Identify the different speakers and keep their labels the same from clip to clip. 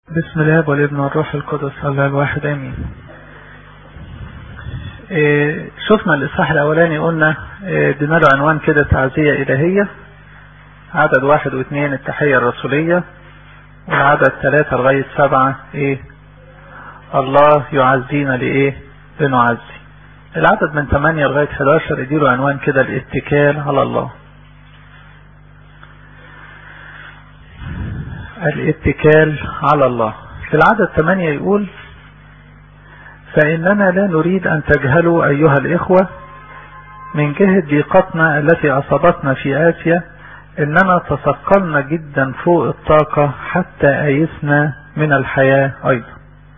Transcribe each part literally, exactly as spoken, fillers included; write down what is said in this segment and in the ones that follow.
Speaker 1: بسم الله والابن والروح القدس الله الواحد امين. إيه شفنا الاصحاح الاولاني قلنا إيه ادينا له عنوان كده تعزية الهية. عدد واحد واثنين التحية الرسولية، والعدد ثلاثة لغاية سبعة ايه الله يعزينا لايه لنعزي. العدد من ثمانية لغاية حداشر اديله عنوان كده الاتكال على الله. الاتكال على الله. في العدد ثمانية يقول: فإننا لا نريد أن تجهلوا أيها الإخوة من جهة ضيقتنا التي أصابتنا في آسيا، إننا تثقلنا جدا فوق الطاقة حتى أيسنا من الحياة أيضا.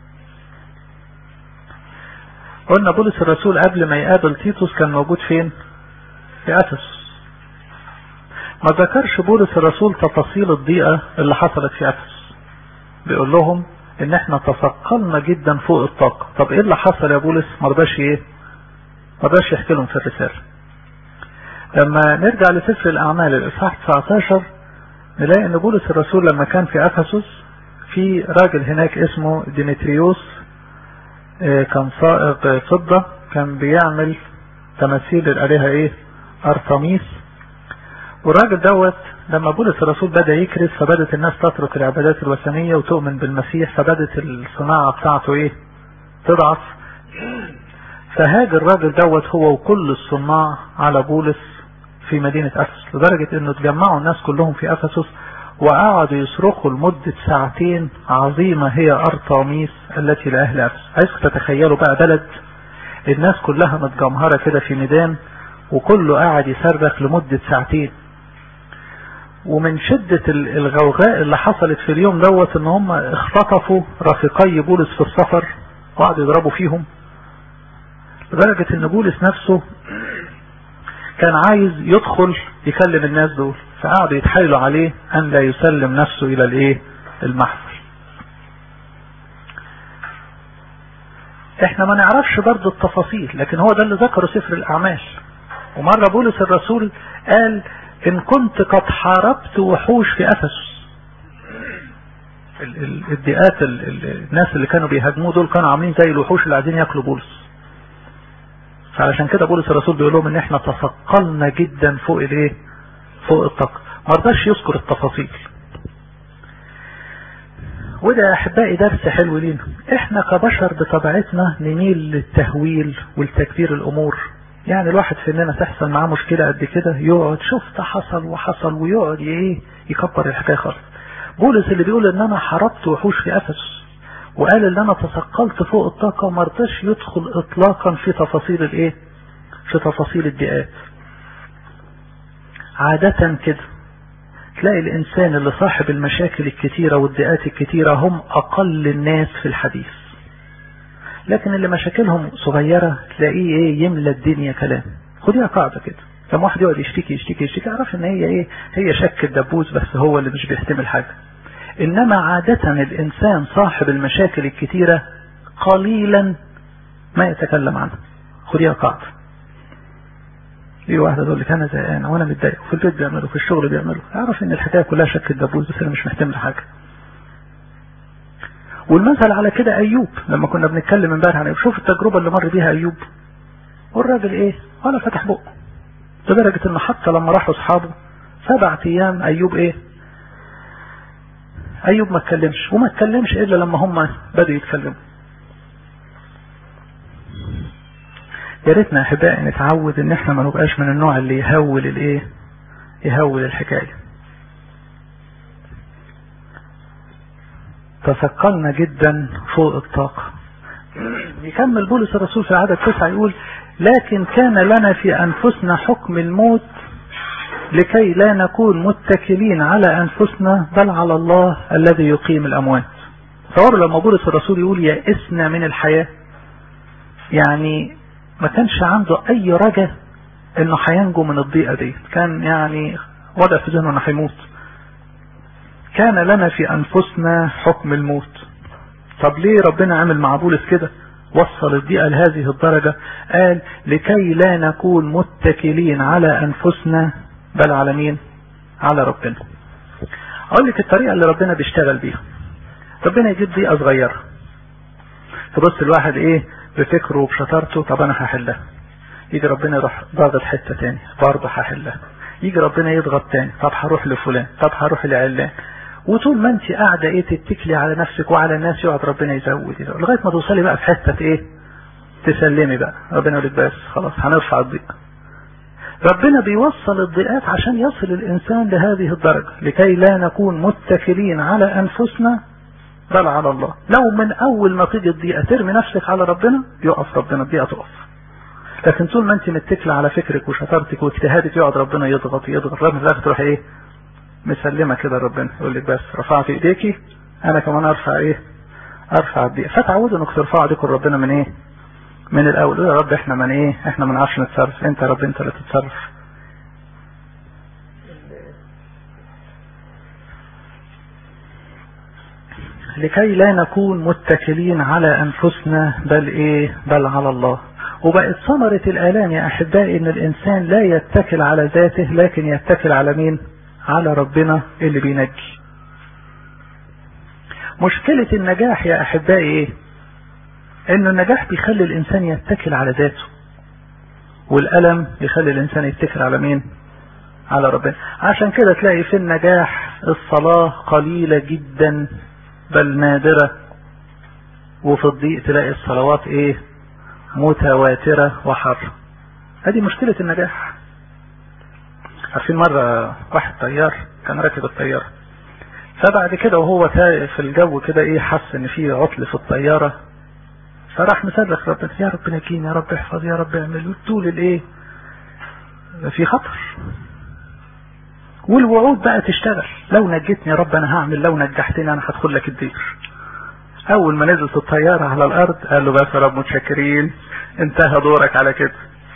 Speaker 1: قلنا بولس الرسول قبل ما يقابل تيتوس كان موجود فين؟ في أفسس. ما ذكرش بولس الرسول تفاصيل الضيقة اللي حصلت في أفسس، بيقول لهم ان احنا تثقلنا جدا فوق الطاقة. طب ايه اللي حصل يا بولس؟ مرضاش ايه مرضاش يحكي لهم في الرسالة. لما نرجع لسفر الاعمال الاصحاح تسعة عشر نلاقي ان بولس الرسول لما كان في افسس في راجل هناك اسمه ديمتريوس، كان صائغ فضة، كان بيعمل تماثيل الالهة ايه ارتميس. والراجل دوت لما بولس الرسول بدأ يكرس فبدت الناس تترك العبادات الوثنية وتؤمن بالمسيح، فبدت الصناعة بتاعته ايه تضعف. فهاج الراجل دوت هو وكل الصناع على بولس في مدينة أفسس، لدرجة انه تجمعوا الناس كلهم في أفسس وقعدوا يصرخوا لمدة ساعتين: عظيمة هي أرطميس التي لأهل أفسس. عايزك تتخيلوا بقى بلد الناس كلها متجمهرة كده في ميدان وكله قاعد يصرخ لمدة ساعتين. ومن شدة الغوغاء اللي حصلت في اليوم دوت ان هم اختطفوا رفيقي بولس في السفر وقعدوا يضربوا فيهم، لدرجة ان بولس نفسه كان عايز يدخل يكلم الناس دول، فقعدوا يتحايلوا عليه ان لا يسلم نفسه الى الايه المحفل. احنا ما نعرفش برضو التفاصيل، لكن هو ده اللي ذكره سفر الاعمال. ومرة بولس الرسول قال: ان كنت قد حاربت وحوش في افسس. الدئات الناس اللي كانوا بيهاجموه دول كانوا عاملين زي الوحوش اللي عايزين ياكلوا بولس. فعلشان كده بولس الرسول بيقول لهم ان احنا تثقلنا جدا فوق الايه فوق الطاقة. ما رضاش يذكر التفاصيل. وده يا احبائي درس حلو لينا. احنا كبشر بطبيعتنا نميل للتهويل والتكبير الامور. يعني الواحد فينا تحصل معاه مشكلة قد كده يقعد شفت حصل وحصل ويقعد ايه يكبر الحكاية خالص. بولس اللي بيقول ان انا حاربت وحوش في افسس وقال ان انا تثقلت فوق الطاقة، ما رضاش يدخل اطلاقا في تفاصيل الايه في تفاصيل الدئات. عادة كده تلاقي الانسان اللي صاحب المشاكل الكتيرة والدئات الكتيرة هم اقل الناس في الحديث، لكن اللي مشاكلهم صغيرة تلاقيه ايه يملى الدنيا كلام. خديها قاعدة كده، لما واحد يقعد يشتكي يشتكي يشتكي اعرف ان هي ايه هي شك الدبوس، بس هو اللي مش بيحتمل حاجة. انما عادة الانسان صاحب المشاكل الكتيرة قليلا ما يتكلم عنها. خديها قاعدة. ايه واحدة تقول لك انا زهقان وانا متضايق وفي البيت بيعملوا في الشغل بيعملوا، اعرف ان الحكاية كلها شك الدبوس، بس انا مش محتمل حاجة. والمثل على كده ايوب، لما كنا بنتكلم امبارح عن شوف التجربة اللي مر بيها ايوب، والراجل ايه ولا فتح بقه، لدرجة انه حتى لما راحوا اصحابه سبعة ايام ايوب ايه ايوب ما اتكلمش، وما اتكلمش الا لما هم بدوا يتكلموا. يا ريتنا يا احبائي نتعود ان احنا ما نبقاش من النوع اللي يهول الايه يهول الحكاية. تثقلنا جدا فوق الطاقة. يكمل بولس الرسول في العدد تسعة يقول: لكن كان لنا في أنفسنا حكم الموت لكي لا نكون متكلين على أنفسنا بل على الله الذي يقيم الأموات. تصوروا لما بولس الرسول يقول يئسنا من الحياة، يعني ما كانش عنده أي رجاء إنه هينجو من الضيقة دي، كان يعني وضع في ذهنه إنه هيموت. كان لنا في أنفسنا حكم الموت. طب ليه ربنا عمل مع بولس كده؟ وصل الضيقة لهذه الدرجة. قال: لكي لا نكون متكلين على أنفسنا بل على مين؟ على ربنا. أقول لك الطريقة اللي ربنا بيشتغل بيها. ربنا يجيب ضيقة صغيرة، تبص الواحد ايه بفكره وبشطارته، طب انا هحلها. يجي ربنا يروح ضاغط حتة تاني، برضه هحلها. يجي ربنا يضغط تاني، طب هروح لفلان، طب هروح لعلان. وطول ما انت قاعدة ايه تتكلي على نفسك وعلى الناس، يقعد ربنا يزود لغاية ما توصلي بقى في حتة ايه تسلمي بقى. ربنا يقول لك بس خلاص هنرفع الضيق. ربنا بيوصل الضيقات عشان يصل الانسان لهذه الدرجة، لكي لا نكون متكلين على انفسنا بل على الله. لو من اول ما تيجي الضيقة ترمي نفسك على ربنا، يقف ربنا، الضيقة تقف. لكن طول ما انت متكلة على فكرك وشطارتك واجتهادك، يقعد ربنا يضغط يضغط رغم ذلك تروح ايه مسلمة كده. ربنا يقول لك بس رفعت ايديكي، انا كمان ارفع ايه ارفع الضيقة. فتعودوا انك ترفعوا ايديكم ربنا من ايه من الاول. يا رب احنا من ايه احنا ما نعرفش نتصرف، انت يا رب انت اللي تتصرف. لكي لا نكون متكلين على انفسنا بل ايه بل على الله. وبقت ثمرة الآلام يا أحبائي إن الإنسان لا يتكل على ذاته، لكن يتكل على مين؟ على ربنا اللي بينجي. مشكلة النجاح يا أحبائي إيه؟ إنه النجاح بيخلي الإنسان يتكل على ذاته، والألم يخلي الإنسان يتكل على مين؟ على ربنا. عشان كده تلاقي في النجاح الصلاة قليلة جدا بل نادرة، وفي الضيق تلاقي الصلوات إيه؟ متواترة وحر. هذه مشكلة النجاح. عارفين مرة واحد طيار كان راكب الطيارة، فبعد كده وهو في الجو كده ايه حس ان في عطل في الطيارة، فراح مصرخ ربنا، يا رب نجيني، يا رب احفظ، يا رب اعمل. طول الايه في خطر، والوعود بقى تشتغل، لو نجتني يا رب انا هعمل، لو نجحتني انا هدخل لك الدير. اول ما نزلت الطيارة على الارض قال له بس يا رب متشكرين، انتهى دورك على كده.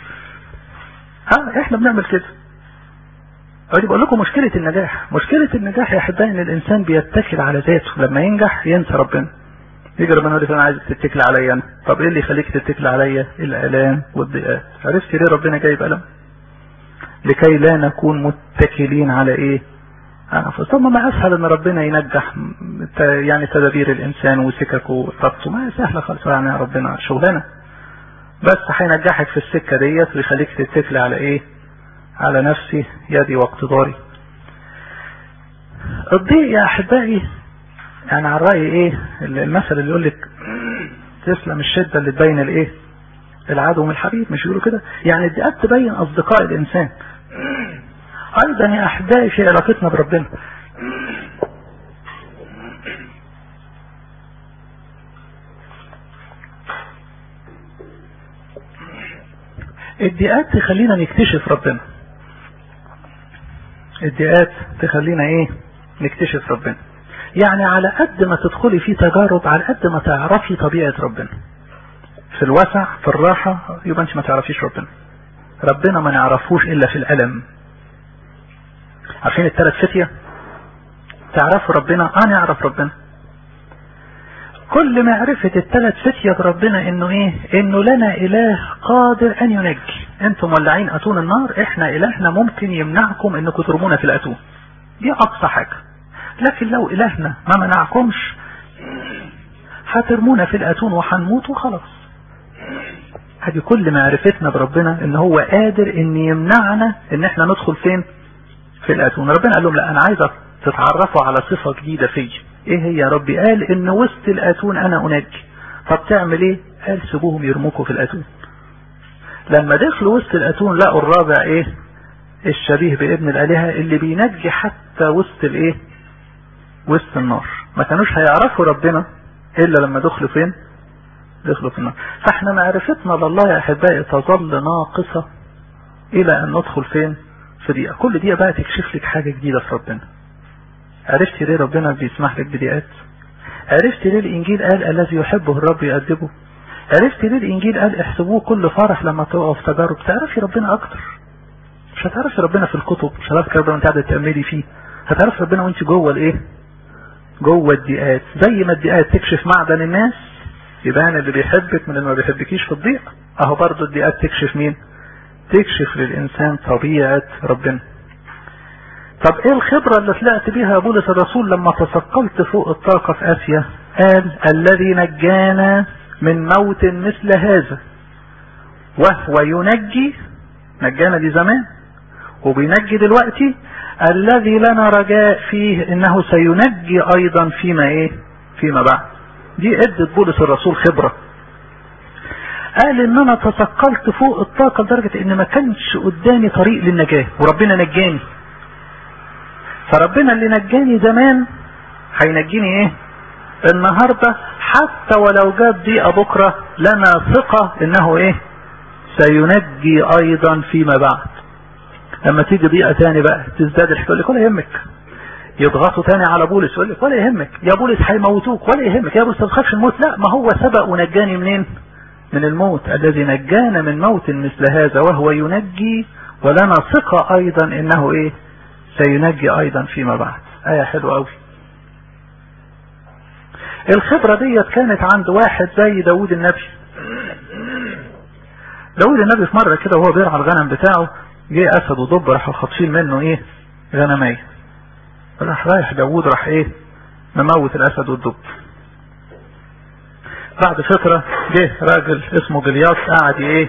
Speaker 1: ها احنا بنعمل كده. ودي بقول لكم مشكلة النجاح. مشكلة النجاح يا احبائي ان الانسان بيتكل على ذاته، لما ينجح ينسى ربنا. يجي ربنا يقول لك انا عايزك تتكل عليا انا. طب ايه اللي يخليك تتكل عليا؟ الالام والضيقات. عرفت ليه ربنا جايب الم؟ لكي لا نكون متكلين على ايه؟ ثم ما اسهل ان ربنا ينجح يعني تدابير الانسان وسككه وطاقته، ما سهله خالص يعني يا ربنا شغلانه. بس هينجحك في السكه ديت ويخليك تتكل على ايه؟ على نفسي يدي واقتداري. الضيق يا احبائي يعني على الراي ايه المثل اللي يقول لك تسلم الشده اللي تبين الايه العدو من الحبيب، مش يقولوا كده؟ يعني الضيقات تبين اصدقاء الانسان. ايضا يا احبائي في علاقتنا بربنا، الضيقات تخلينا نكتشف ربنا. الضيقات تخلينا ايه نكتشف ربنا. يعني على قد ما تدخلي في تجارب، على قد ما تعرفي طبيعة ربنا. في الوسع في الراحة يبقى انت ما تعرفيش ربنا. ربنا ما نعرفوش الا في الالم. عارفين الثلاث فتية؟ تعرفوا ربنا؟ اه نعرف ربنا. كل معرفة الثلاث فتية بربنا انه ايه؟ انه لنا اله قادر ان ينجي. انتم مولعين اتون النار، احنا الهنا ممكن يمنعكم انكم ترمونا في الاتون. دي اقصى حاجة. لكن لو الهنا ما منعكمش هترمونا في الاتون وهنموت وخلاص. هذه كل معرفتنا بربنا ان هو قادر ان يمنعنا ان احنا ندخل فين؟ في الاتون. ربنا قال لهم لا انا عايزك تتعرفوا على صفة جديدة فيه. ايه هي يا ربي؟ قال ان وسط الاتون انا انجي. طب تعمل ايه؟ قال سيبوهم يرموكوا في الاتون. لما دخلوا وسط الاتون لقوا الرابع ايه؟ الشبيه بابن الالهة اللي بينجي حتى وسط الايه؟ وسط النار. ما كانوش هيعرفوا ربنا الا لما دخلوا فين؟ دخلوا في النار. فاحنا معرفتنا لله يا احبائي تظل ناقصة الى ان ندخل فين؟ في دقيقة. كل دقيقة بقى تكشف لك حاجة جديدة في ربنا. عرفت ليه ربنا بيسمح لك بدقيقات؟ عرفت ليه الانجيل قال الذي يحبه الرب يؤدبه؟ عرفت ليه الانجيل قال احسبوه كل فرح لما تقعوا في تجارب؟ تعرفي ربنا اكتر. مش هتعرفي ربنا في الكتب، مش هتعرفي ربنا وانت قاعده تأملي فيه. هتعرفي ربنا وانت جوه الايه؟ جوه الدقيقات. زي ما الدقيقات تكشف معدن الناس، يبان اللي بيحبك من اللي ما بيحبكيش في الضيق. اهو برضو الدقيقات تكشف مين؟ تكشف للانسان طبيعة ربنا. طب ايه الخبرة اللي طلعت بيها يا بولس الرسول لما تثقلت فوق الطاقة في اسيا؟ قال الذي نجانا من موت مثل هذا وهو ينجي، نجانا دي زمان وبينجي دلوقتي، الذي لنا رجاء فيه انه سينجي ايضا فيما ايه فيما بعد. دي ادت بولس الرسول خبرة. قال ان انا تثقلت فوق الطاقة لدرجة ان ما كانش قدامي طريق للنجاة وربنا نجاني. فربنا اللي نجاني زمان هينجيني ايه النهاردة، حتى ولو جاب ضيقة بكرة لنا ثقة انه ايه سينجي ايضا فيما بعد. لما تيجي ضيقة تاني بقى تزداد الحكاية لك ولا يهمك، يضغطوا تاني على بولس يقول لك ولا يهمك يا بولس هيموتوك ولا يهمك يا بولس ما تخافش الموت. لا، ما هو سبق ونجاني منين؟ من الموت. الذي نجانا من موت مثل هذا وهو ينجي ولنا ثقة ايضا انه ايه سينجي ايضا فيما بعد. ايه حلوة قوي. الخبرة ديت كانت عند واحد زي داود النبي. داود النبي في مرة كده وهو بيرعى الغنم بتاعه جه اسد وضب راحوا خاطفين منه ايه غنمية. راح رايح داود راح ايه مموت الاسد والضب. بعد فترة جه راجل اسمه جلياس قاعد ايه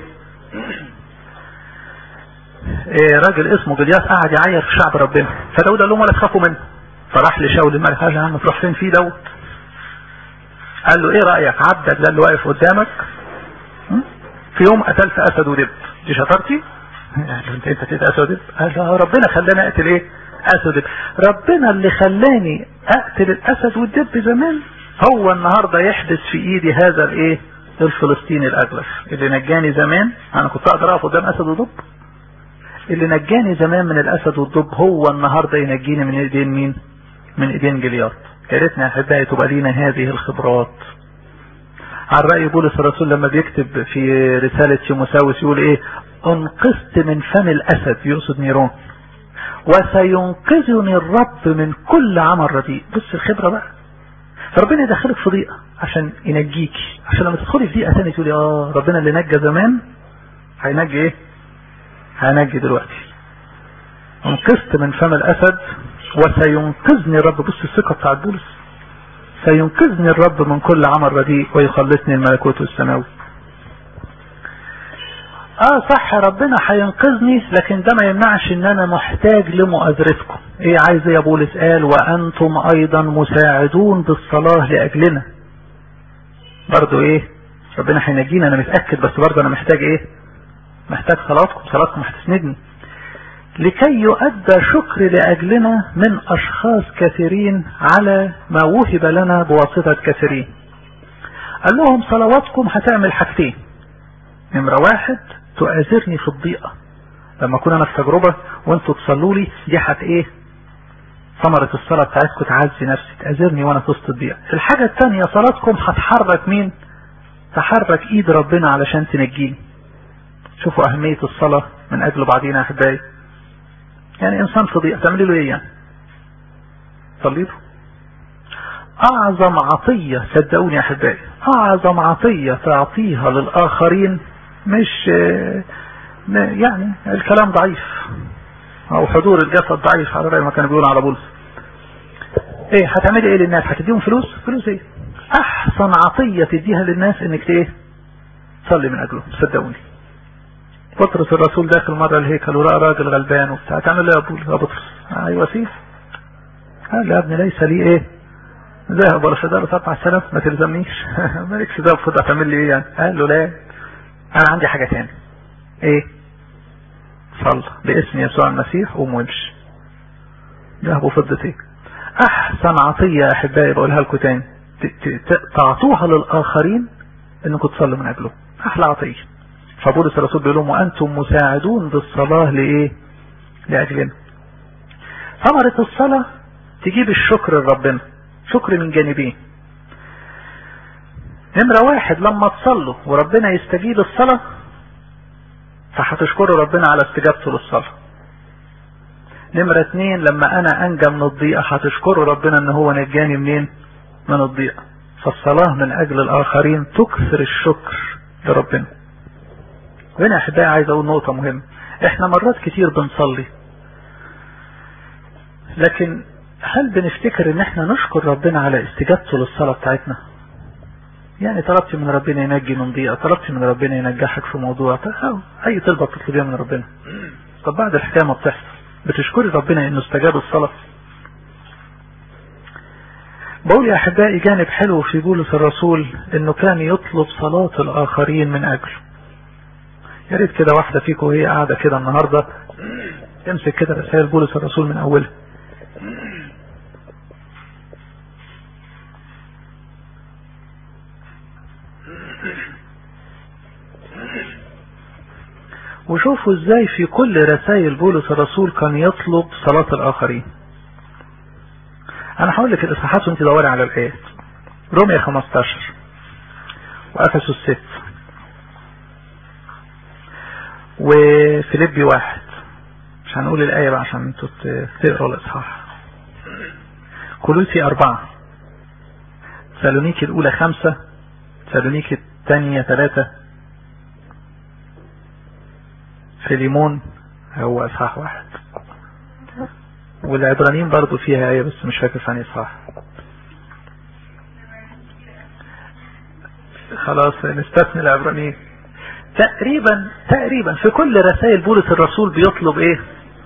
Speaker 1: ايه راجل اسمه جلياس قاعد يعير في شعب ربنا. فداود قال لهم ولا تخافوا منه. فراح لشاول الملك قال له يا عم تروح فين في داود؟ قال له ايه رأيك عبدك ده اللي واقف قدامك في يوم قتلت اسد ودب، دي شطارتي؟ يعني انت انت تقتل اسد ودب؟ قال له ربنا خلاني اقتل ايه اسد ودب. ربنا اللي خلاني اقتل الاسد والدب زمان هو النهاردة يحدث في ايدي هذا الايه الفلسطيني الاجلف. اللي نجاني زمان انا كنت اقدر اقف قدام اسد ودب، اللي نجاني زمان من الاسد والدب هو النهاردة ينجيني من ايدين مين؟ من ايدين جلياط. يا ريتنا يا احبائي تبقى لينا هذه الخبرات. على رأي بولس الرسول لما بيكتب في رسالة تيموثاوس يقول ايه انقذت من فم الاسد، يقصد نيرون، وسينقذني الرب من كل عمل رديء. بص الخبرة بقى، فربنا يدخلك في ضيقة عشان ينجيكي، عشان لما تدخلي في ضيقة ثانيه تقولي اه ربنا اللي نجى زمان هينجي ايه هينجي دلوقتي. انقذت من فم الاسد وسينقذني الرب. بص الثقة بتاعت بولس، سينقذني الرب من كل عمل رديء ويخلصني الملكوت السماوي. اه صح ربنا هينقذني، لكن ده ما يمنعش ان انا محتاج لمؤازرتكم. ايه عايز يا بولس؟ قال وانتم ايضا مساعدون بالصلاة لاجلنا. برضو ايه ربنا هينجينا انا متأكد، بس برضو انا محتاج ايه محتاج صلاتكم. صلاتكم هتسندني لكي يؤدى شكر لأجلنا من أشخاص كثيرين على ما وهب لنا بواسطة كثيرين. قال لهم صلواتكم هتعمل حاجتين. نمرة واحد تؤازرني في الضيقة، لما أكون أنا في تجربة وانتوا تصلوا لي دي حت إيه ثمرة الصلاة بتاعتكم تعزي نفسي، تأذرني وأنا في وسط الضيقة. الحاجة الثانية صلاتكم هتحرك مين؟ تحرك إيد ربنا علشان تنجيني. شوفوا أهمية الصلاة من أجل بعضينا يا أحبائي. يعني انسان في ضيقة تعملي له ايه يعني؟ صلي له. اعظم عطية صدقوني يا احبائي، اعظم عطية تعطيها للاخرين مش يعني الكلام ضعيف او حضور الجسد ضعيف على رأي ما كانوا بيقولوا على بولس. ايه هتعملي ايه للناس؟ هتديهم فلوس؟ فلوس ايه؟ احسن عطية تديها للناس انك ايه تصلي من اجلهم. صدقوني بطرس الرسول داخل مرة الهيكل ورأى راجل غلبان وبتاع، تعمل ايه يا بولس يا بطرس؟ ايوه سيف. قال يا ابني ليس لي ايه ذهب ولا فضة سبع سنوات ما تلزمنيش. مالكش ذهب فضة تعمل لي ايه يعني؟ قال له لا انا عندي حاجة تاني. ايه؟ صل باسم يسوع المسيح قوم وامشي. ذهب وفضة ايه؟ احسن عطية يا احبائي بقولها لكم تاني تعطوها للاخرين انكم تصلوا من اجلهم. احلى عطية. فبولس الرسول بيقول لهم وانتم مساعدون بالصلاة لايه؟ لاجلنا. ثمرة الصلاة تجيب الشكر لربنا، شكر من جانبين. نمرة واحد لما تصلوا وربنا يستجيب الصلاة فهتشكروا ربنا على استجابته للصلاة. نمرة اتنين لما انا انجى من الضيقة هتشكروا ربنا ان هو نجاني منين؟ من الضيقة. فالصلاة من اجل الاخرين تكثر الشكر لربنا. هنا يا احبائي عايز اقول نقطة مهمة. احنا مرات كتير بنصلي لكن هل بنفتكر ان احنا نشكر ربنا على استجابته للصلاة بتاعتنا؟ يعني طلبت من ربنا ينجي من ضيقة، طلبت من ربنا ينجحك في موضوع، اي طلبة تطلبيها من ربنا، طب بعد الحكاية ما بتحصل بتشكري ربنا انه استجاب الصلاة؟ بقول يا احبائي جانب حلو في بولس الرسول انه كان يطلب صلاة الاخرين من اجله. يا ريت كده واحدة فيكم وهي قاعدة كده النهاردة تمسك كده رسائل بولس الرسول من اولها، وشوفوا ازاي في كل رسائل بولس الرسول كان يطلب صلاة الاخرين. انا هقول لك الاصحاحات وانت دوري على الايات. رومية خمستاشر وافسس ستة وفيليبي واحد، مش هنقول الايه بقى عشان انتوا تقروا الاصحاح. كولوسي اربعة، سالونيكي الاولى خمسة، سالونيكي الثانية ثلاثة، فيليمون هو اصحاح واحد، والعبرانيين برضو فيها ايه بس مش فاكر ثاني اصحاح. خلاص نستثني العبرانيين. تقريبا تقريبا في كل رسائل بولس الرسول بيطلب ايه؟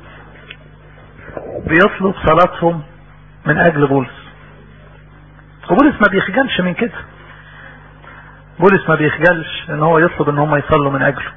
Speaker 1: بيطلب صلاتهم من اجل بولس. وبولس ما بيخجلش من كده، بولس ما بيخجلش ان هو يطلب ان هم يصلوا من اجله.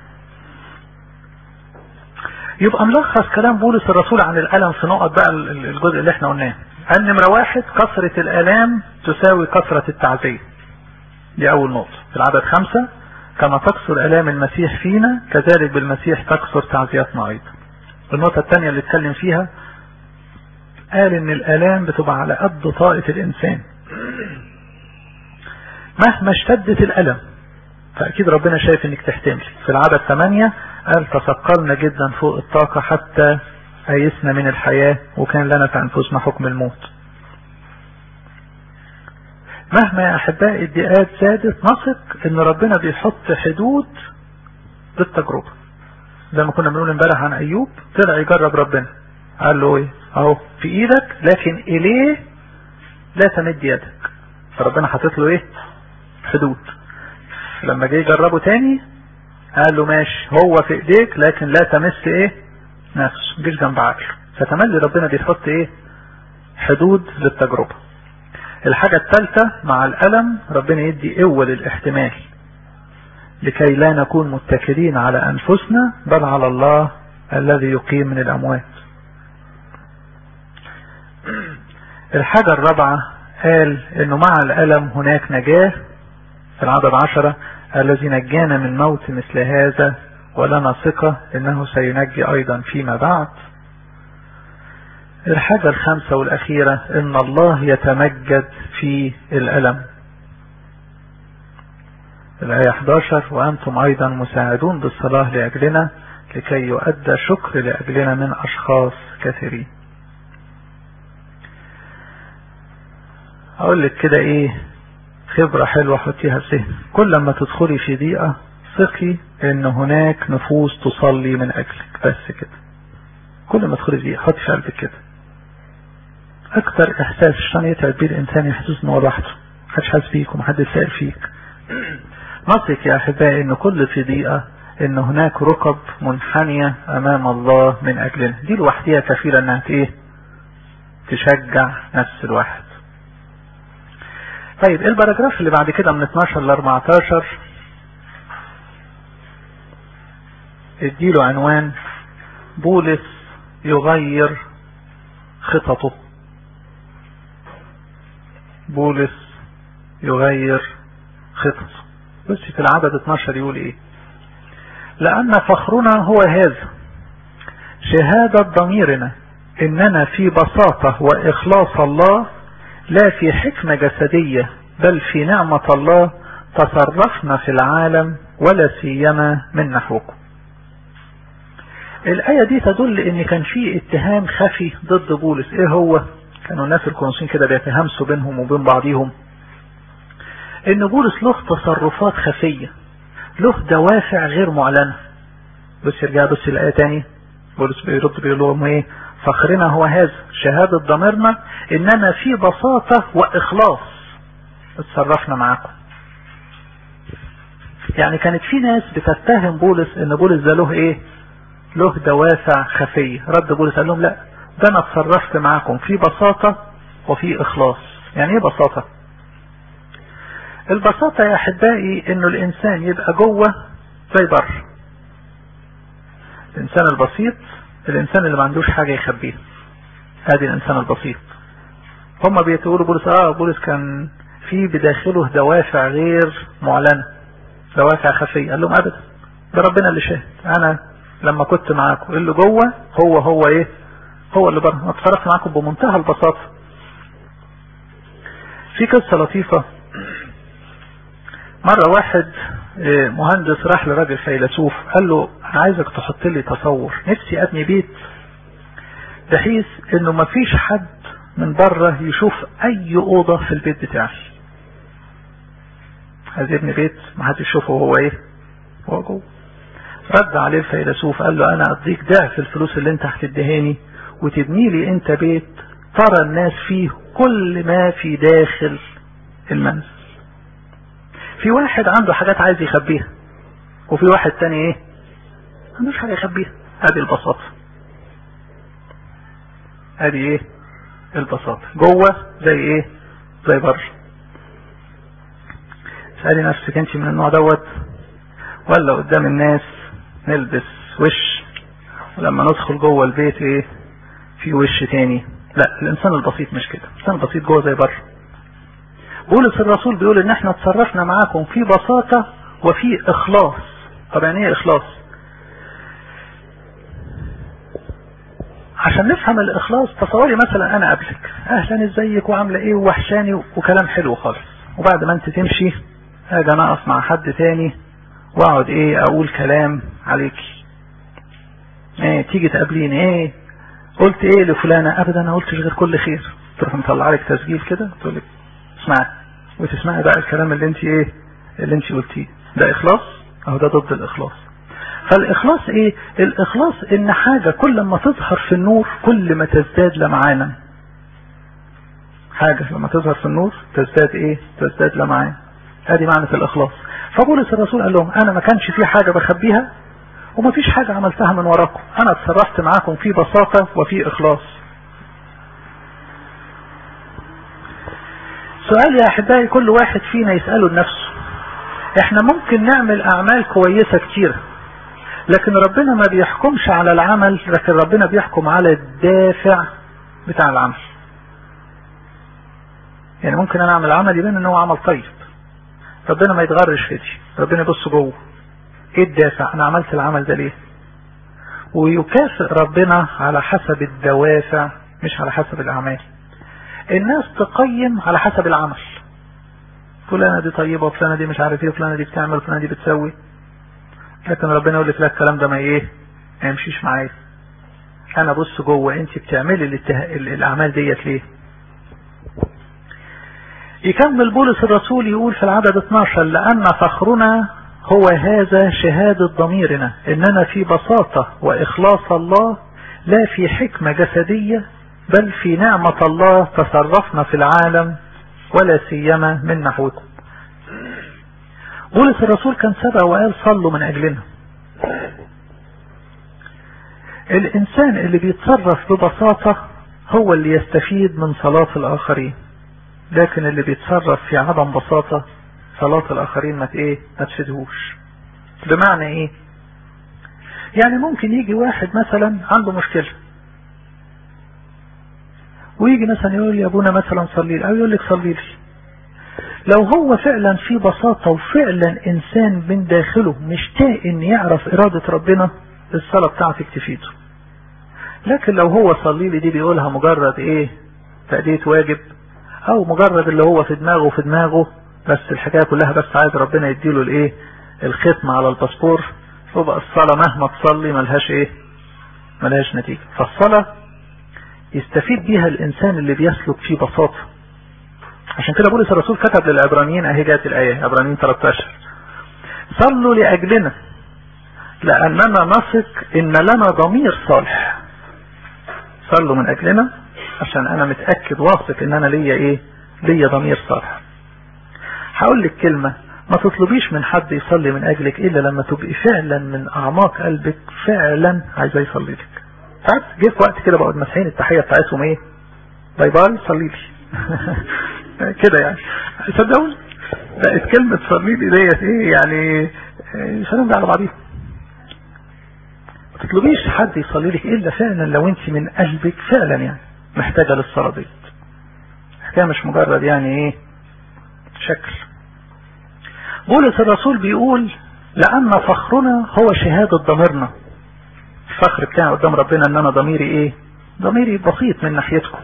Speaker 1: يبقى ملخص كلام بولس الرسول عن الالم في نقط بقى الجزء اللي احنا قلناه. ان نمرة واحد كثرة الالام تساوي كثرة التعزية، دي اول نقطة في العدد خمسة. كما تكثر الام المسيح فينا كذلك بالمسيح تكثر تعزيتنا ايضا. النقطة الثانية اللي اتكلم فيها قال ان الالام بتبقى على قد طاقة الانسان، مهما اشتدت الالم فاكيد ربنا شايف انك تحتمل. في العدد ثمانية قال تثقلنا جدا فوق الطاقة حتى ايسنا من الحياة وكان لنا في انفسنا حكم الموت. مهما يا احبائي الضيقات زادت نثق ان ربنا بيحط حدود للتجربة. زي ما كنا بنقول امبارح عن ايوب، طلع يجرب ربنا قال له ايه؟ اهو في ايدك لكن اليه لا تمد يدك. فربنا حاطط له ايه؟ حدود. لما جه يجربه تاني قال له ماشي هو في ايديك لكن لا تمس ايه؟ نفسه، مجيش جنب عقله. فتملي ربنا بيحط ايه؟ حدود للتجربة. الحاجة الثالثة مع الألم ربنا يدي قوة للاحتمال لكي لا نكون متكلين على أنفسنا بل على الله الذي يقيم من الأموات. الحاجة الرابعة قال انه مع الألم هناك نجاة في العدد عشرة، الذي نجانا من موت مثل هذا ولنا ثقة انه سينجي ايضا فيما بعد. الحاجة الخامسة والاخيرة ان الله يتمجد في الألم. الآية احد عشر وانتم ايضا مساعدون بالصلاة لاجلنا لكي يؤدى شكر لاجلنا من اشخاص كثيرين. اقول لك كده ايه خبرة حلوة حطيها في ذهنك. كل ما تدخلي في ضيقة ثقي ان هناك نفوس تصلي من اجلك. بس كده كل ما تدخلي في ضيقة حطي في قلبك كده. اكتر احساس الشيطان يتعب بيه الانسان يحسس انه لوحده، محدش حاسس بيك ومحدش سائل فيك. نثق يا احبائي ان كل في ضيقة ان هناك ركب منحنية امام الله من اجلنا. دي لوحديها كفيلة انها ايه؟ تشجع نفس الواحد. طيب الباراجراف اللي بعد كده من اتناشر ل اربعتاشر اديله عنوان بولس يغير خططه. بولس يغير خططه. بس في العدد اتناشر يقول ايه؟ لأن فخرنا هو هذا شهادة ضميرنا اننا في بساطة واخلاص الله لا في حكمة جسدية بل في نعمة الله تصرفنا في العالم ولا سيما من نحوكم. الآية دي تدل ان كان في اتهام خفي ضد بولس. ايه هو؟ كانوا الناس الكونسين كده بيتهمسوا بينهم وبين بعضهم ان بولس له تصرفات خفية، له دوافع غير معلنة. بس يرجع بس الآية تاني بولس بيرد بيقول لهم ايه؟ فخرنا هو هذا شهادة ضميرنا اننا في بساطة واخلاص اتصرفنا معاكم. يعني كانت في ناس بتتهم بولس ان بولس ده له ايه، له دوافع خفية. رد بولس قال لهم لا، ده انا اتصرفت معاكم في بساطة وفي اخلاص. يعني ايه بساطة؟ البساطة يا احبائي انه الانسان يبقى جوه زي بره. الانسان البسيط الانسان اللي ما عندوش حاجة يخبيها، هذه الانسان البسيط. هم بيتقولوا بولس اه بولس كان في بداخله دوافع غير معلنة، دوافع خفية. قال لهم ابدا، ده ربنا اللي شاهد. انا لما كنت معاكم اللي جوه هو هو ايه، هو اللي بره. اتصرفت معاكم بمنتهى البساطة. في قصة لطيفة. مرة واحد مهندس راح لراجل فيلسوف قال له عايزك تحط لي تصور، نفسي ابني بيت بحيث انه ما فيش حد من بره يشوف اي اوضة في البيت بتاعي. عايز يبني بيت ما حد يشوفه هو ايه، هو جوه. رد عليه الفيلسوف قال له انا اديك ضعف الفلوس اللي انت هتدهاني وتبني لي انت بيت ترى الناس فيه كل ما في داخل المنزل. في واحد عنده حاجات عايز يخبيها، وفي واحد تاني ايه، ما عندوش حاجة يخبيها. هذه البساطة، هذه ايه البساطة. جوه زي ايه، زي بره. اسألي نفسك انت من النوع دوت، ولا قدام الناس نلبس وش ولما ندخل جوه البيت ايه في وش تاني؟ لا، الانسان البسيط مش كده. الانسان البسيط جوه زي بره. بولس الرسول بيقول ان احنا اتصرفنا معاكم في بساطة وفي اخلاص. طب يعني ايه اخلاص؟ عشان نفهم الاخلاص، تصوري مثلا انا قبلك اهلا ازيك وعامله ايه ووحشاني وكلام حلو خالص، وبعد ما انت تمشي اجي انا اقف مع حد تاني واقعد ايه اقول كلام عليكي. ايه تيجي تقابليني ايه قلت ايه لفلانة؟ ابدا انا قلتش غير كل خير. تروح مطلع لك تسجيل كده تقول لك اسمعي، وتسمعي بقى الكلام اللي انت ايه اللي انت قلتيه. ده اخلاص؟ اهو ده ضد الاخلاص. فالاخلاص ايه؟ الاخلاص ان حاجة كل ما تظهر في النور كل ما تزداد لمعانا. حاجة لما تظهر في النور تزداد ايه، تزداد لمعانا. هذه معنى الاخلاص. فبولس الرسول قال لهم انا ما كانش في حاجة بخبيها وما فيش حاجة عملتها من وراكم، انا اتصرفت معاكم في بساطة وفي اخلاص. سؤال يا احبائي كل واحد فينا يسأله لنفسه. احنا ممكن نعمل اعمال كويسة كتير، لكن ربنا ما بيحكمش على العمل، لكن ربنا بيحكم على الدافع بتاع العمل. يعني ممكن انا اعمل عمل يبان ان هو عمل طيب، ربنا ما يتغرش في دي، ربنا يبص جوه ايه الدافع، انا عملت العمل ده ليه. ويكافئ ربنا على حسب الدوافع مش على حسب الاعمال. الناس تقيم على حسب العمل، فلانة دي طيبة وفلانة دي مش عارف ايه وفلانة دي بتعمل وفلانة دي بتسوي، لكن ربنا يقول لك لا الكلام ده ما ايه ما يمشيش معايا. انا بص جوه انت بتعملي الاتها... الاعمال ديت ليه. يكمل بولس الرسول يقول في العدد اثناشر لأن فخرنا هو هذا شهادة ضميرنا اننا في بساطة واخلاص الله لا في حكمة جسدية بل في نعمة الله تصرفنا في العالم ولا سيما من نحوكم. بولس الرسول كان سبق وقال صلوا من اجلنا. الانسان اللي بيتصرف ببساطة هو اللي يستفيد من صلاة الاخرين، لكن اللي بيتصرف في عدم بساطة صلاة الاخرين ما ايه ما تفيدهوش. بمعنى ايه؟ يعني ممكن يجي واحد مثلا عنده مشكلة ويجي مثلا يقول يا ابونا مثلا صلي لي، او يقول لك صلي لي. لو هو فعلا في بساطة وفعلا انسان من داخله مشتاق ان يعرف ارادة ربنا الصلاة بتاعتك تفيده. لكن لو هو صلي لي دي بيقولها مجرد ايه تأدية واجب، او مجرد اللي هو في دماغه في دماغه بس الحكاية كلها بس عايز ربنا يديله الايه الختم على الباسبور، يبقى الصلاة مهما تصلي ملهاش ايه ملهاش نتيجة. فالصلاة يستفيد بيها الانسان اللي بيسلك في بساطة. عشان كده بولس الرسول كتب للعبرانيين اهي جات الايه عبرانيين ثلاثة عشر صلوا لاجلنا لاننا نثق ان لنا ضمير صالح. صلوا من اجلنا عشان انا متأكد واثق ان انا ليا ايه ليا ضمير صالح. هقول لك كلمة، ما تطلبيش من حد يصلي من اجلك الا لما تبقي فعلا من اعماق قلبك فعلا عايزة يصلي لك. ساعات جه في وقت كده بقعد مسحين التحية بتاعتهم ايه باي باي صلي لي كده يعني. صدقوني بقت كلمة صلي لي ديت ايه يعني سلام على بعضيها. ما تطلبيش حد يصلي لك الا فعلا لو انت من قلبك فعلا يعني محتاجة للصلاة ديت. الحكاية مش مجرد يعني ايه شكل. بولس الرسول بيقول لأن فخرنا هو شهادة ضميرنا. الفخر بتاعي قدام ربنا ان انا ضميري ايه ضميري بسيط من ناحيتكم.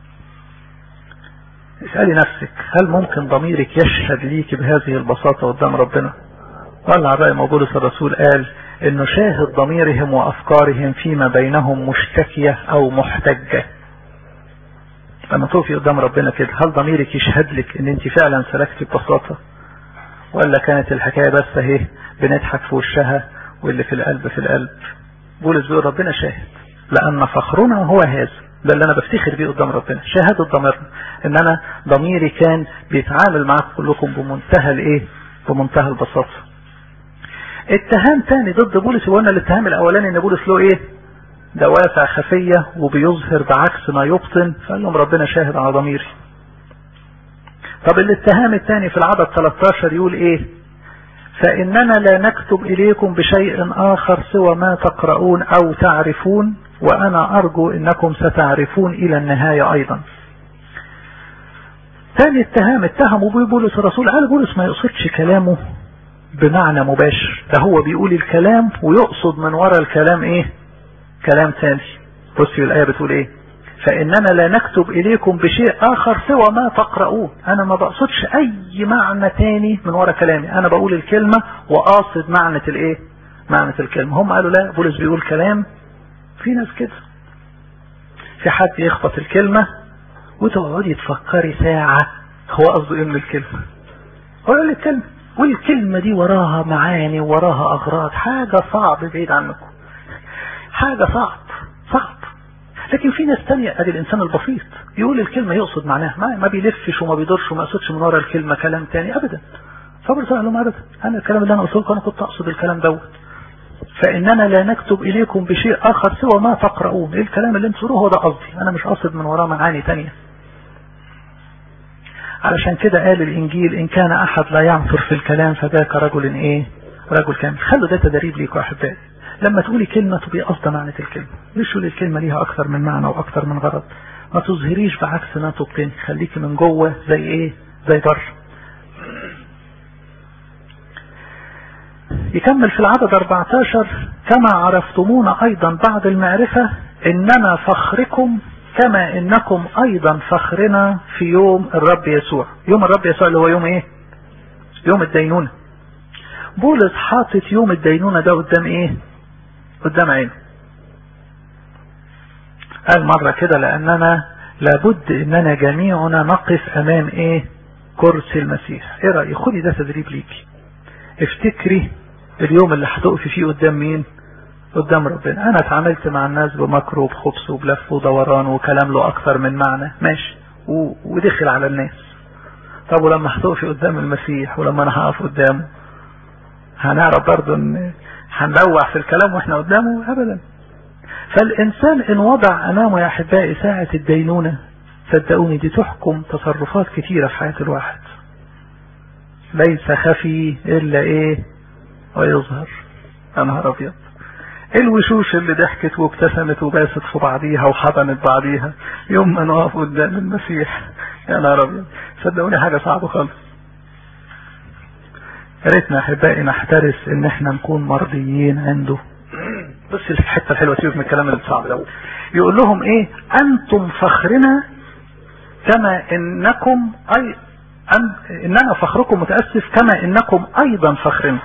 Speaker 1: اسألي نفسك هل ممكن ضميرك يشهد ليك بهذه البساطة قدام ربنا؟ والله بقى ما بولس الرسول قال انه شاهد ضميرهم وافكارهم فيما بينهم مشتكية او محتجة. لما توفي قدام ربنا كده هل ضميرك يشهد لك ان انت فعلا سلكتي ببساطة، ولا كانت الحكاية بس اهي بنضحك في وشها واللي في القلب في القلب؟ بولس بيقول ربنا شاهد لان فخرنا هو هذا، ده اللي انا بفتخر بيه قدام ربنا، شهادة ضميرنا ان انا ضميري كان بيتعامل معاكم كلكم بمنتهى الايه بمنتهى البساطة. اتهام تاني ضد بولس، وقلنا الاتهام الاولاني ان بولس له ايه دوافع خفية وبيظهر بعكس ما يبطن، فقال لهم ربنا شاهد على ضميري. طب الاتهام الثاني في العدد ثلاثة عشر يقول ايه؟ فإننا لا نكتب إليكم بشيء آخر سوى ما تقرؤون أو تعرفون، وأنا أرجو إنكم ستعرفون إلى النهاية أيضا. ثاني اتهام اتهموا بيه بولس الرسول، قال بولس ما يقصدش كلامه بمعنى مباشر، ده هو بيقول الكلام ويقصد من وراء الكلام ايه كلام ثاني. بصي الآية بتقول ايه؟ فإننا لا نكتب إليكم بشيء آخر سوى ما تقرؤون. أنا ما بقصدش أي معنى تاني من وراء كلامي، أنا بقول الكلمة وقاصد معنى الإيه معنى الكلمة. هم قالوا لا بولس بيقول كلام. في ناس كده، في حد يخبط الكلمة وتقعدي تفكري ساعة هو قصده إيه من الكلمة. هو قال الكلمة والكلمة دي وراها معاني وراها أغراض، حاجة صعب بعيد عنكم، حاجة صعب صعب. لكن في ناس تانية ادي الانسان البسيط يقول الكلمة يقصد معناها، ما, ما بيلفش وما بيدورش وما يقصدش من وراء الكلمة كلام تاني ابدا. فبرضه قال لهم ابدا، انا الكلام اللي انا قلته انا كنت اقصد الكلام دوت. فاننا لا نكتب اليكم بشيء اخر سوى ما تقرؤون. ايه الكلام اللي انتوا تقولوه هو ده قصدي، انا مش قاصد من وراه معاني تانية. علشان كده قال الانجيل ان كان احد لا يعثر في الكلام فذاك رجل ايه رجل كامل. خلوا ده تدريب ليكم يا احبائي، لما تقولي كلمة تبقي قصد معنى الكلمة، مش تقولي الكلمة ليها اكثر من معنى واكثر من غرض. ما تظهريش بعكس ما تبطني، خليكي من جوه زي ايه زي بر. يكمل في العدد أربعة عشر كما عرفتمونا ايضا بعد المعرفة اننا فخركم كما انكم ايضا فخرنا في يوم الرب يسوع. يوم الرب يسوع اللي هو يوم ايه يوم الدينونة. بولس حاطط يوم الدينونة ده قدام ايه قدام عينه. قال مرة كده لأننا لابد إننا جميعنا نقف أمام إيه كرسي المسيح. إيه رأيك؟ خدي ده تدريب ليكي. افتكري اليوم اللي هتقفي فيه قدام مين؟ قدام ربنا. أنا اتعاملت مع الناس بمكر وبخبص وبلف ودوران وكلام له أكثر من معنى، ماشي، و... ودخل على الناس. طب ولما هتقفي قدام المسيح ولما أنا هقف قدامه هنعرف برضه إن هنروح في الكلام واحنا قدامه؟ ابدا. فالانسان ان وضع امامه يا احبائي ساعة الدينونة، صدقوني دي تحكم تصرفات كتيرة في حياة الواحد. ليس خفي الا ايه ويظهر. يا نهار ابيض، الوشوش اللي ضحكت وابتسمت وباست في بعضيها وحضنت بعضيها يوم ما نقف قدام المسيح، يا نهار ابيض، صدقوني حاجة صعبة خالص. يا ريتنا احبائي نحترس ان احنا نكون مرضيين عنده. بص الحته الحلوه، سيبك من الكلام اللي صعب ده. يقول لهم ايه؟ انتم فخرنا كما انكم اي أن... اننا فخركم متاسف كما انكم ايضا فخرنا.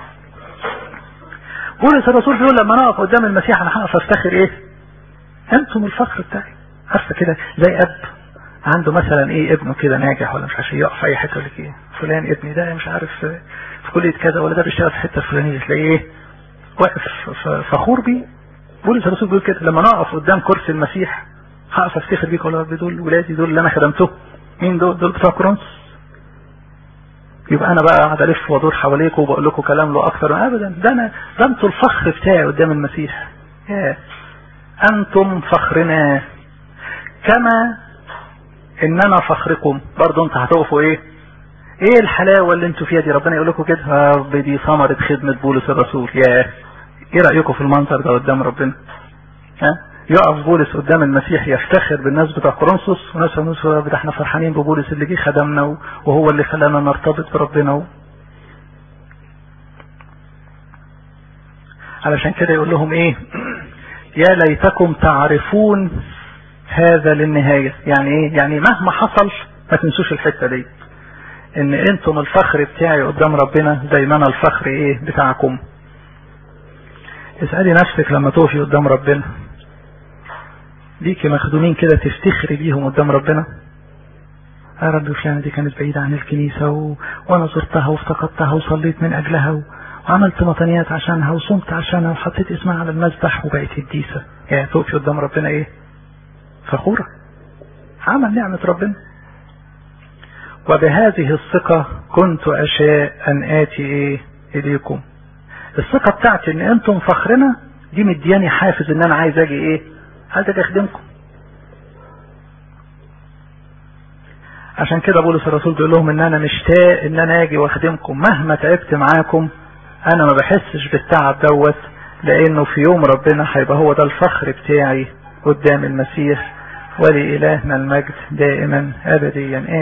Speaker 1: بولس الرسول بيقول لما نقف قدام المسيح انا هقف افتخر ايه؟ انتم الفخر بتاعي. عارفه كده زي اب عنده مثلا ايه ابنه كده ناجح ولا مش عارف يقف في اي حته لك ايه فلان ابني ده مش عارف في كليه كذا ولا ده بيشتغل في حته الفلانيه، تلاقيه ايه واقف فخور بيه. بولس الرسول بيقول كده لما نقف قدام كرسي المسيح هقف افتخر بيك ولا دول ولادي، دول اللي انا خدمتهم. مين دول؟ دول بتوع كورنثوس. يبقى انا بقى قاعد الف وادور حواليكم وبقول لكم كلام له اكثر من ابدا. ده انا ده انتوا الفخر بتاعي قدام المسيح. يا انتم فخرنا كما اننا فخركم. برضو انت هتقفوا ايه ايه الحلاوه اللي انتوا فيها دي؟ ربنا يقول لكم كده يا رب دي ثمره خدمه بولس الرسول. يا ايه رايكم في المنظر ده قدام ربنا؟ ها يقف بولس قدام المسيح يفتخر بالناس بتاع كورنثوس، وناس يقولوا ده احنا فرحانين ببولس اللي جه خدمنا وهو اللي خلانا نرتبط بربنا. علشان كده يقول لهم ايه؟ يا ليتكم تعرفون هذا للنهايه. يعني ايه؟ يعني مهما حصل ما تنسوش الحته دي، ان انتم الفخر بتاعي قدام ربنا زي ما انا الفخر ايه بتاعكم. اسألي نفسك لما توفي قدام ربنا، ليكي مخدومين كده تفتخري بيهم قدام ربنا؟ يا رب فلانة دي كانت بعيدة عن الكنيسة و... وانا زرتها وافتقدتها وصليت من اجلها و... وعملت مطنيات عشانها وصمت عشانها وحطيت اسمها على المذبح وبقيت الديسة. يعني توفي قدام ربنا ايه؟ فخورة، عمل نعمة ربنا. وبهذه الثقة كنت أشاء أن آتي إيه إليكم. الثقة بتاعتي إن أنتم فخرنا دي مدياني حافز إن أنا عايز أجي إيه؟ عايز أجي أخدمكم. عشان كده بولس الرسول بيقول لهم إن أنا مشتاق إن أنا أجي وأخدمكم مهما تعبت معاكم. أنا ما بحسش بالتعب دوت، لأنه في يوم ربنا هيبقى هو ده الفخر بتاعي قدام المسيح. ولإلهنا المجد دائما أبديا.